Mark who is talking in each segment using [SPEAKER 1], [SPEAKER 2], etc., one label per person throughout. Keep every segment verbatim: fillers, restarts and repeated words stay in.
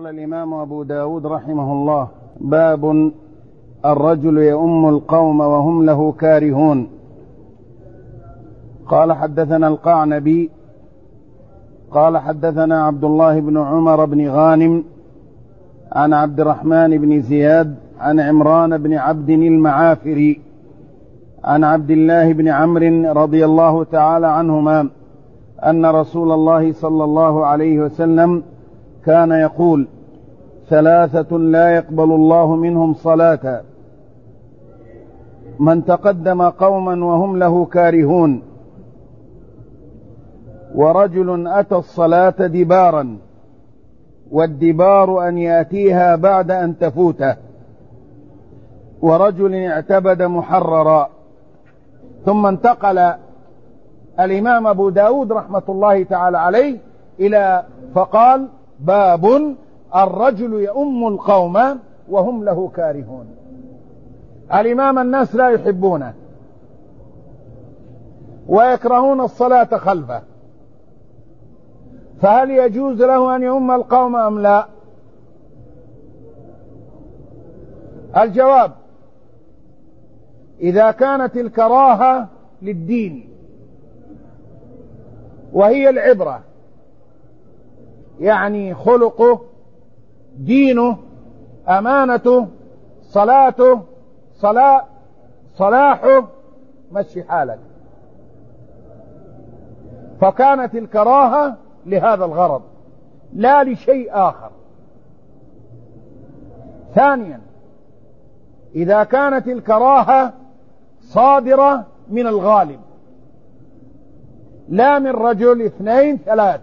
[SPEAKER 1] قال الإمام أبو داود رحمه الله: باب الرجل يؤم القوم وهم له كارهون. قال حدثنا القعنبي قال حدثنا عبد الله بن عمر بن غانم عن عبد الرحمن بن زياد عن عمران بن عبد المعافري عن عبد الله بن عمرو رضي الله تعالى عنهما أن رسول الله صلى الله عليه وسلم كان يقول: ثلاثة لا يقبل الله منهم صلاة: من تقدم قوما وهم له كارهون، ورجل أتى الصلاة دبارا، والدبار أن يأتيها بعد أن تفوته، ورجل اعتبد محررا. ثم انتقل الإمام أبو داود رحمة الله تعالى عليه إلى فقال: باب الرجل يؤم القوم وهم له كارهون. الإمام الناس لا يحبونه ويكرهون الصلاة خلفه، فهل يجوز له أن يؤم القوم أم لا؟ الجواب: إذا كانت الكراهة للدين وهي العبرة، يعني خلقه، دينه، أمانته، صلاته، صلاة صلاحه، مشي حالك، فكانت الكراهة لهذا الغرض لا لشيء آخر. ثانيا، إذا كانت الكراهة صادرة من الغالب، لا من رجل اثنين ثلاث،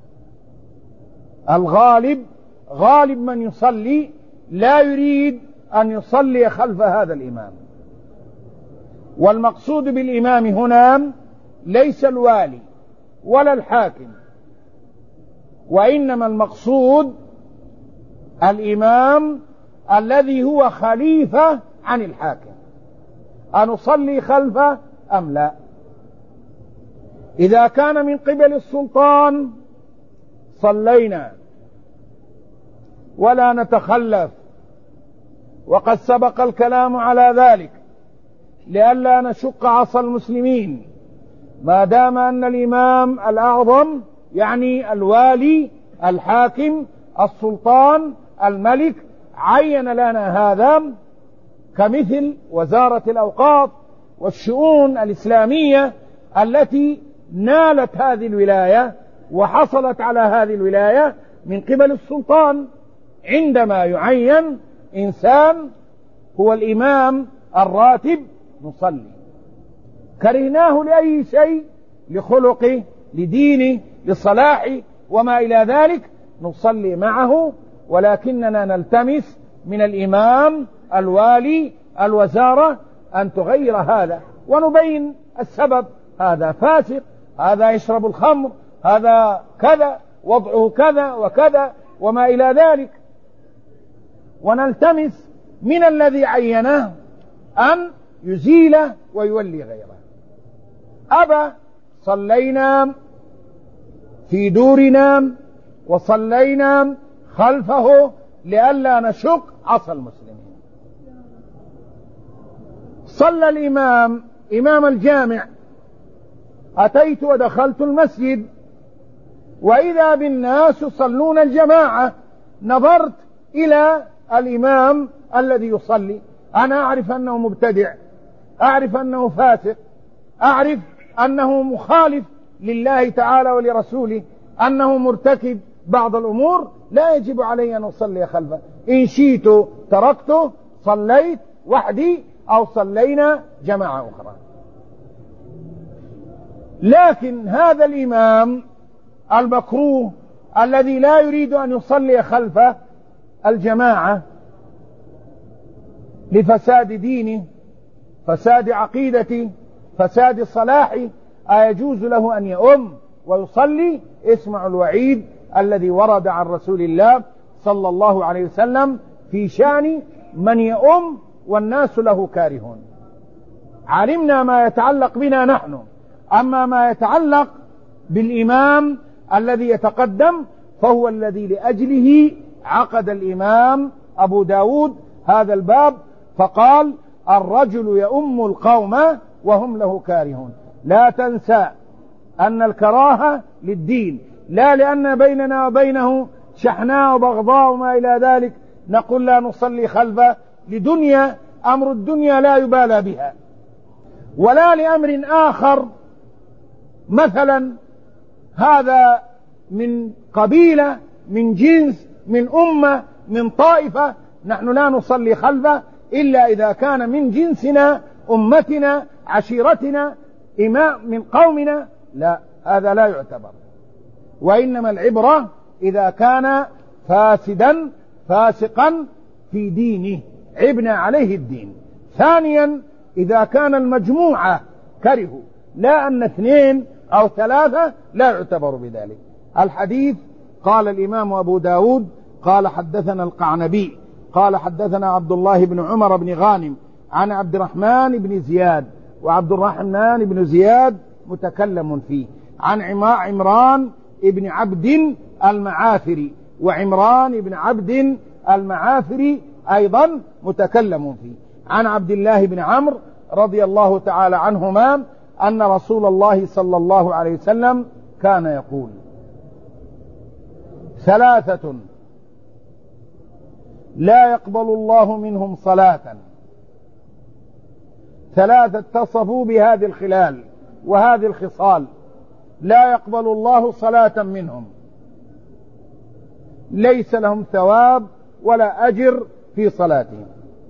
[SPEAKER 1] الغالب غالب من يصلي لا يريد أن يصلي خلف هذا الإمام. والمقصود بالإمام هنا ليس الوالي ولا الحاكم، وإنما المقصود الإمام الذي هو خليفة عن الحاكم، أنصلي خلفه أم لا؟ إذا كان من قبل السلطان صلينا ولا نتخلف، وقد سبق الكلام على ذلك لئلا نشق عصا المسلمين، ما دام أن الإمام الأعظم يعني الوالي الحاكم السلطان الملك عين لنا هذا، كمثل وزارة الأوقاف والشؤون الإسلامية التي نالت هذه الولاية وحصلت على هذه الولاية من قبل السلطان. عندما يعين إنسان هو الإمام الراتب نصلي، كرهناه لأي شيء، لخلقه، لدينه، لصلاحه وما إلى ذلك، نصلي معه، ولكننا نلتمس من الإمام الوالي الوزارة أن تغير هذا، ونبين السبب: هذا فاسق، هذا يشرب الخمر، هذا كذا، وضعه كذا وكذا وما إلى ذلك، ونلتمس من الذي عينه أن يزيله ويولي غيره. أبى، صلينا في دورنا وصلينا خلفه لئلا نشق عصا المسلمين. صلى الإمام إمام الجامع، أتيت ودخلت المسجد وإذا بالناس يصلون الجماعة، نظرت إلى الإمام الذي يصلي، أنا أعرف أنه مبتدع، أعرف أنه فاسق، أعرف أنه مخالف لله تعالى ولرسوله، أنه مرتكب بعض الأمور لا يجب علي أن أصلي خلفه. إن شئت تركته، صليت وحدي أو صلينا جماعة أخرى. لكن هذا الإمام المكروه الذي لا يريد أن يصلي خلف الجماعة لفساد دينه، فساد عقيدته، فساد صلاحه، أيجوز له أن يؤم ويصلي؟ اسمعوا الوعيد الذي ورد عن رسول الله صلى الله عليه وسلم في شأن من يؤم والناس له كارهون. علمنا ما يتعلق بنا نحن، أما ما يتعلق بالإمام الذي يتقدم فهو الذي لأجله عقد الإمام أبو داود هذا الباب فقال الرجل يؤم القوم وهم له كارهون. لا تنسى أن الكراهة للدين، لا لأن بيننا وبينه شحناء وبغضاء وما إلى ذلك نقول لا نصلي خلفه، لدنيا أمر الدنيا لا يبالى بها، ولا لأمر آخر مثلا هذا من قبيلة من جنس من أمة من طائفة نحن لا نصلي خلفه إلا إذا كان من جنسنا أمتنا عشيرتنا إماء من قومنا، لا هذا لا يعتبر. وإنما العبرة إذا كان فاسدا فاسقا في دينه عبنا عليه الدين. ثانيا إذا كان المجموعة كرهوا، لا أن اثنين أو ثلاثة لا يعتبر بذلك. الحديث قال الإمام أبو داود قال حدثنا القعنبي قال حدثنا عبد الله بن عمر بن غانم عن عبد الرحمن بن زياد، وعبد الرحمن بن زياد متكلم فيه، عن عمران بن عبد المعافري، وعمران بن عبد المعافري أيضا متكلم فيه، عن عبد الله بن عمرو رضي الله تعالى عنهما أن رسول الله صلى الله عليه وسلم كان يقول ثلاثة لا يقبل الله منهم صلاة، ثلاثة اتصفوا بهذه الخلال وهذه الخصال لا يقبل الله صلاة منهم، ليس لهم ثواب ولا أجر في صلاتهم.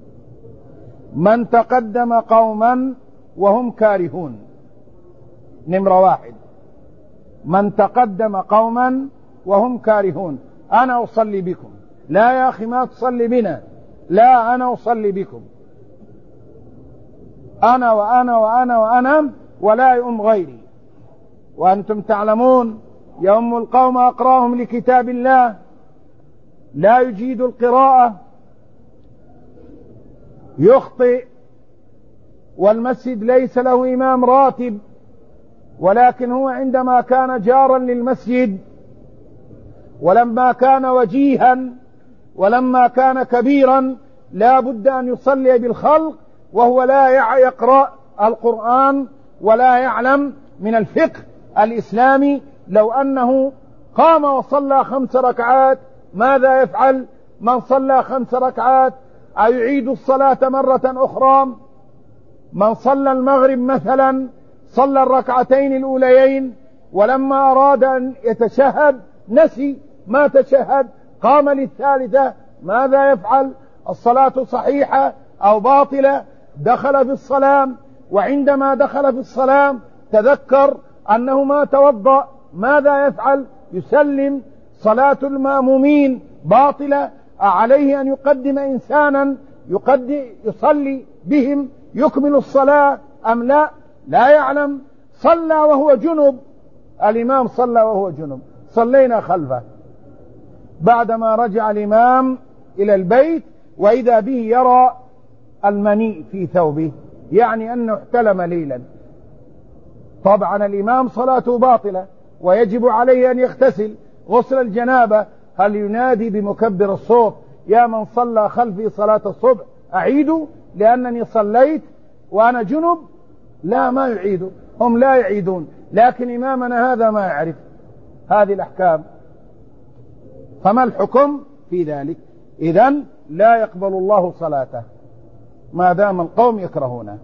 [SPEAKER 1] من تقدم قوما وهم كارهون، نمرة واحد من تقدم قوما وهم كارهون، أنا أصلي بكم، لا يا أخي ما تصلي بنا، لا أنا أصلي بكم، أنا وأنا وأنا وأنا ولا يؤم غيري، وأنتم تعلمون يؤم القوم أقراهم لكتاب الله، لا يجيد القراءة، يخطئ، والمسجد ليس له إمام راتب، ولكن هو عندما كان جارا للمسجد ولما كان وجيها ولما كان كبيرا لا بد أن يصلي بالخلق وهو لا يقرأ القرآن ولا يعلم من الفقه الإسلامي. لو أنه قام وصلى خمس ركعات ماذا يفعل؟ من صلى خمس ركعات أيعيد الصلاة مرة أخرى؟ من صلى المغرب مثلا صلى الركعتين الأوليين ولما أراد أن يتشهد نسي ما تشهد، قام للثالثة، ماذا يفعل؟ الصلاة صحيحة أو باطلة؟ دخل في الصلاة، وعندما دخل في الصلاة تذكر أنه ما توضأ، ماذا يفعل؟ يسلم. صلاة المأمومين باطلة، عليه أن يقدم إنسانا يقدم يصلي بهم يكمل الصلاة أم لا؟ لا يعلم. صلى وهو جنب، الإمام صلى وهو جنب، صلينا خلفه، بعدما رجع الإمام إلى البيت وإذا به يرى المني في ثوبه، يعني أنه احتلم ليلا. طبعا الإمام صلاته باطلة ويجب عليه أن يغتسل غسل الجنابة. هل ينادي بمكبر الصوت يا من صلى خلفي صلاة الصبح أعيدوا لأنني صليت وأنا جنب؟ لا، ما يعيدوا، هم لا يعيدون، لكن إمامنا هذا ما يعرف هذه الأحكام. فما الحكم في ذلك؟ إذن لا يقبل الله صلاته ما دام القوم يكرهونه.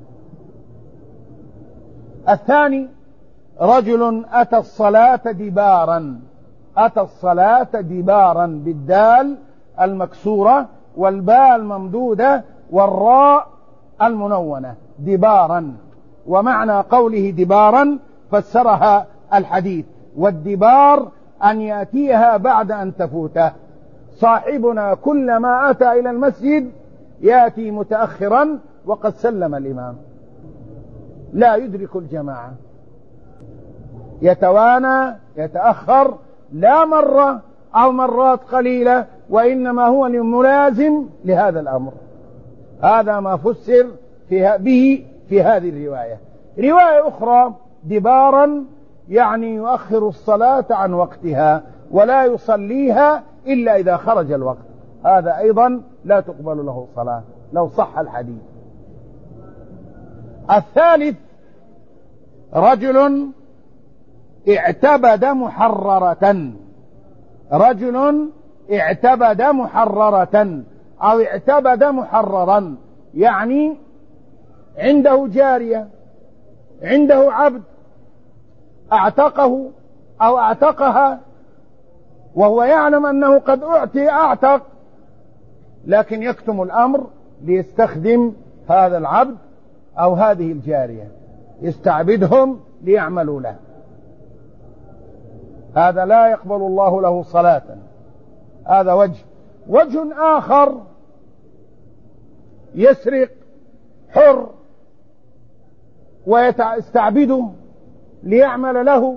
[SPEAKER 1] الثاني رجل أتى الصلاة دبارا، أتى الصلاة دبارا بالدال المكسورة والباء الممدودة والراء المنونة، دبارا. ومعنى قوله دبارا فسرها الحديث، والدبار أن يأتيها بعد أن تفوته. صاحبنا كلما أتى إلى المسجد يأتي متأخرا وقد سلم الإمام، لا يدرك الجماعة، يتوانى يتأخر، لا مرة أو مرات قليلة، وإنما هو ملازم لهذا الأمر. هذا ما فسر في به في هذه الرواية. رواية أخرى دبارا يعني يؤخر الصلاة عن وقتها ولا يصليها إلا إذا خرج الوقت، هذا أيضا لا تقبل له صلاة لو صح الحديث. الثالث رجل اعتبد محررة، رجل اعتبد محررة أو اعتبد محررا، يعني عنده جارية، عنده عبد اعتقه أو اعتقها وهو يعلم أنه قد أعطي اعتق، لكن يكتم الأمر ليستخدم هذا العبد أو هذه الجارية، يستعبدهم ليعملوا له، هذا لا يقبل الله له صلاة. هذا وجه. وجه آخر يسرق حر ويستعبده ليعمل له،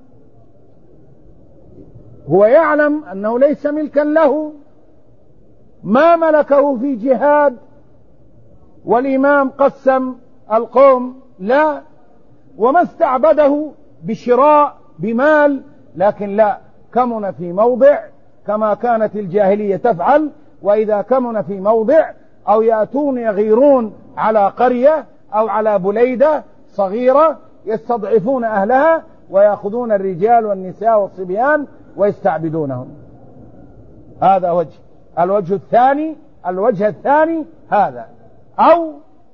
[SPEAKER 1] هو يعلم أنه ليس ملكا له، ما ملكه في جهاد والإمام قسم القوم، لا، وما استعبده بشراء بمال، لكن لا، كمن في موضع كما كانت الجاهلية تفعل، وإذا كمن في موضع أو يأتون يغيرون على قرية أو على بليدة صغيرة يستضعفون أهلها ويأخذون الرجال والنساء والصبيان ويستعبدونهم. هذا وجه. الوجه الثاني الوجه الثاني هذا، أو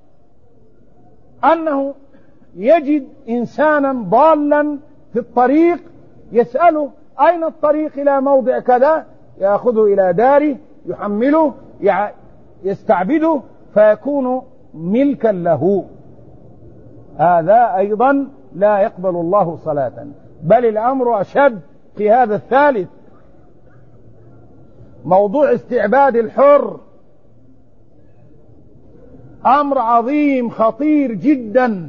[SPEAKER 1] أنه يجد إنسانا ضالا في الطريق يسأله أين الطريق إلى موضع كذا، يأخذه إلى داره يحمله يستعبده فيكون ملكا له، هذا أيضا لا يقبل الله صلاة. بل الأمر أشد في هذا الثالث، موضوع استعباد الحر أمر عظيم خطير جدا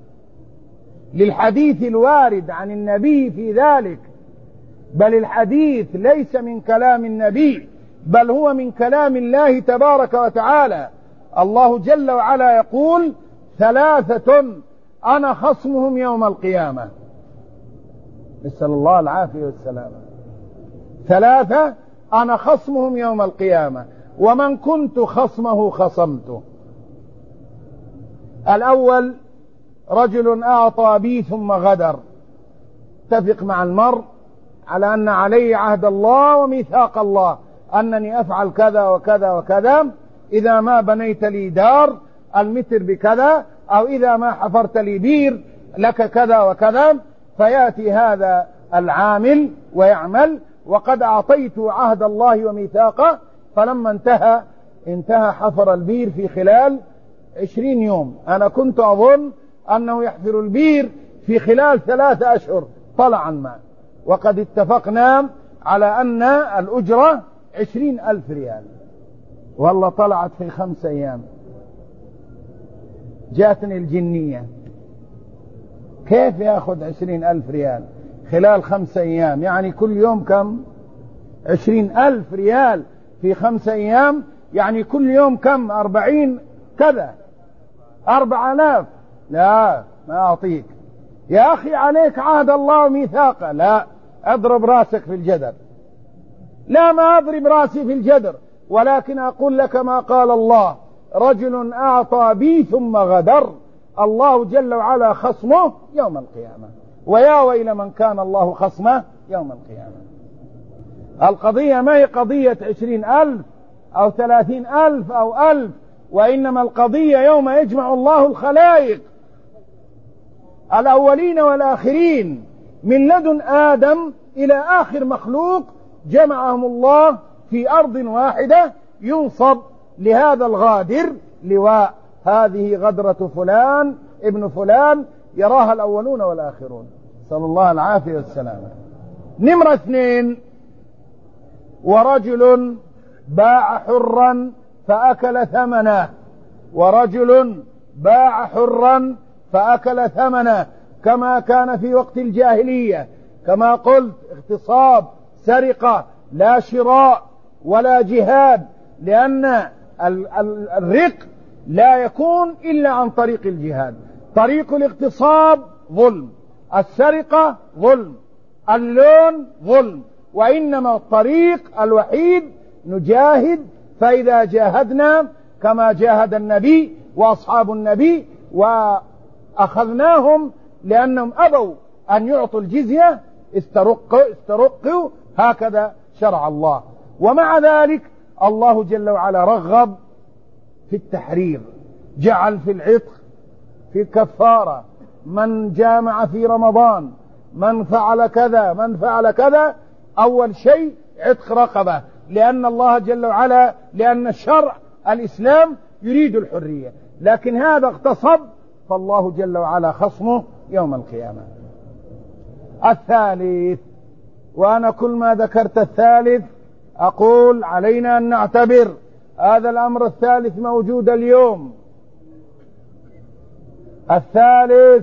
[SPEAKER 1] للحديث الوارد عن النبي في ذلك، بل الحديث ليس من كلام النبي بل هو من كلام الله تبارك وتعالى. الله جل وعلا يقول: ثلاثة أنا خصمهم يوم القيامة، نسأل الله العافية والسلامة. ثلاثة أنا خصمهم يوم القيامة، ومن كنت خصمه خصمته. الأول رجل أعطى بي ثم غدر، اتفق مع المرء على أن علي عهد الله وميثاق الله أنني أفعل كذا وكذا وكذا، إذا ما بنيت لي دار المتر بكذا، أو إذا ما حفرت لي بير لك كذا وكذا، فيأتي هذا العامل ويعمل وقد أعطيت عهد الله وميثاقه، فلما انتهى انتهى حفر البير في خلال عشرين يوم، أنا كنت أظن أنه يحفر البير في خلال ثلاثة أشهر، طلع الماء، وقد اتفقنا على أن الأجرة عشرين ألف ريال، والله طلعت في خمس أيام. جاتني الجنية، كيف يأخذ عشرين ألف ريال خلال خمس أيام؟ يعني كل يوم كم؟ عشرين ألف ريال في خمس أيام، يعني كل يوم كم؟ أربعين كذا، أربع آلاف. لا، ما أعطيك يا أخي، عليك عهد الله وميثاقه. لا، أضرب راسك في الجدر. لا، ما أضرب راسي في الجدر، ولكن أقول لك ما قال الله: رجل أعطى بي ثم غدر، الله جل وعلا خصمه يوم القيامة، ويا ويل من كان الله خصمه يوم القيامة. القضية ما هي قضية عشرين ألف أو ثلاثين ألف أو ألف، وإنما القضية يوم يجمع الله الخلائق الأولين والآخرين من لدن آدم إلى آخر مخلوق، جمعهم الله في أرض واحدة، ينصب لهذا الغادر لواء، هذه غدرة فلان ابن فلان، يراها الأولون والآخرون، صلى الله العافية والسلامة. نمرة اثنين، ورجل باع حرا فأكل ثمنه، ورجل باع حرا فأكل ثمنه، كما كان في وقت الجاهلية، كما قلت اغتصاب، سرقة، لا شراء ولا جهاد، لأن الرق لا يكون إلا عن طريق الجهاد. طريق الاغتصاب ظلم، السرقة ظلم، اللون ظلم، وإنما الطريق الوحيد نجاهد. فإذا جاهدنا كما جاهد النبي وأصحاب النبي وأخذناهم لأنهم أبوا أن يعطوا الجزية استرقوا, استرقوا هكذا شرع الله. ومع ذلك الله جل وعلا رغب في التحرير، جعل في العتق في الكفارة، من جامع في رمضان، من فعل كذا من فعل كذا، أول شيء عتق رقبة، لأن الله جل وعلا لأن الشرع الإسلام يريد الحرية، لكن هذا اغتصب فالله جل وعلا خصمه يوم القيامة. الثالث، وأنا كل ما ذكرت الثالث أقول علينا أن نعتبر هذا الأمر الثالث موجود اليوم. الثالث،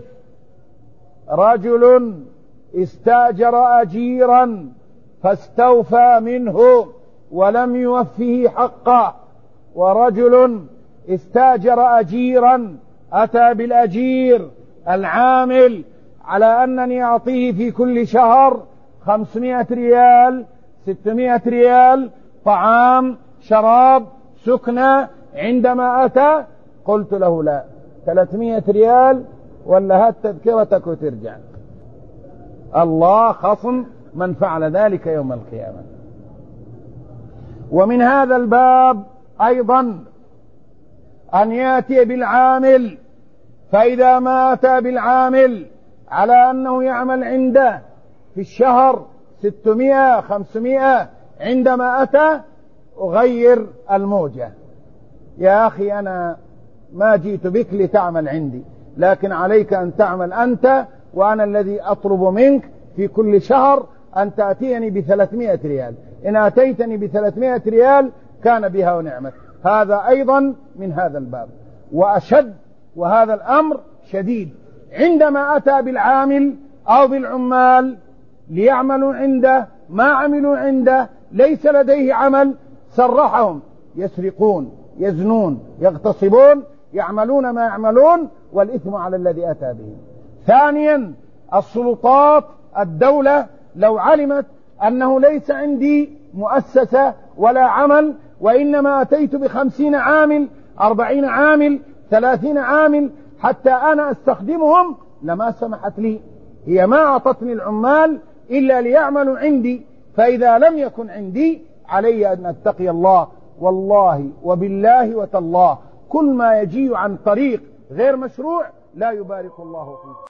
[SPEAKER 1] رجل استأجر أجيرا فاستوفى منه ولم يوفه حقه، ورجل استأجر أجيرا أتى بالأجير العامل على أنني أعطيه في كل شهر خمسمائة ريال ستمائة ريال طعام شراب سكنة، عندما أتى قلت له لا، ثلاثمائة ريال ولا هات تذكرتك وترجع. الله خصم من فعل ذلك يوم القيامة. ومن هذا الباب أيضا أن يأتي بالعامل، فإذا ما أتى بالعامل على أنه يعمل عنده في الشهر ستمائة خمسمائة، عندما أتى أغير الموجة، يا أخي أنا ما جئت بك لتعمل عندي، لكن عليك أن تعمل أنت، وأنا الذي أطلب منك في كل شهر أن تأتيني بثلاثمائة ريال، إن أتيتني بثلاثمائة ريال كان بها ونعمت. هذا أيضا من هذا الباب. وأشد، وهذا الأمر شديد، عندما أتى بالعامل أو بالعمال ليعملوا عنده، ما عملوا عنده، ليس لديه عمل، سرحهم يسرقون يزنون يغتصبون، يعملون ما يعملون والإثم على الذي أتى به. ثانيا، السلطات الدولة لو علمت أنه ليس عندي مؤسسة ولا عمل، وإنما أتيت بخمسين عامل أربعين عامل ثلاثين عامل حتى أنا أستخدمهم، لما سمحت لي. هي ما أعطتني العمال إلا ليعملوا عندي، فإذا لم يكن عندي علي أن أتقي الله. والله وبالله وتالله كل ما يجي عن طريق غير مشروع لا يبارك الله فيه.